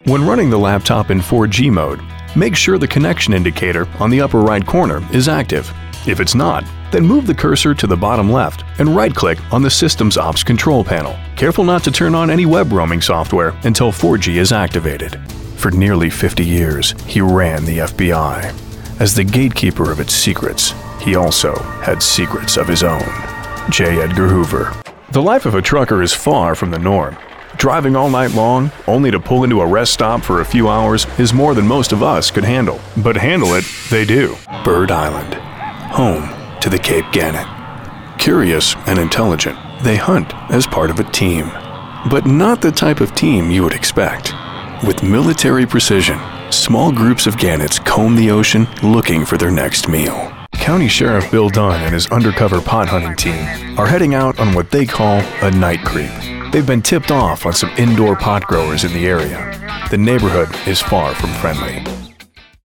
When running the laptop in 4G mode, make sure the connection indicator on the upper right corner is active. If it's not, then move the cursor to the bottom left and right-click on the System's Ops control panel. Careful not to turn on any web roaming software until 4G is activated. For nearly 50 years, he ran the FBI. As the gatekeeper of its secrets, he also had secrets of his own. J. Edgar Hoover. The life of a trucker is far from the norm. Driving all night long, only to pull into a rest stop for a few hours, is more than most of us could handle. But handle it, they do. Bird Island, home to the Cape Gannet. Curious and intelligent, they hunt as part of a team. But not the type of team you would expect. With military precision, small groups of gannets comb the ocean looking for their next meal. County Sheriff Bill Dunn and his undercover pot hunting team are heading out on what they call a night creep. They've been tipped off on some indoor pot growers in the area. The neighborhood is far from friendly.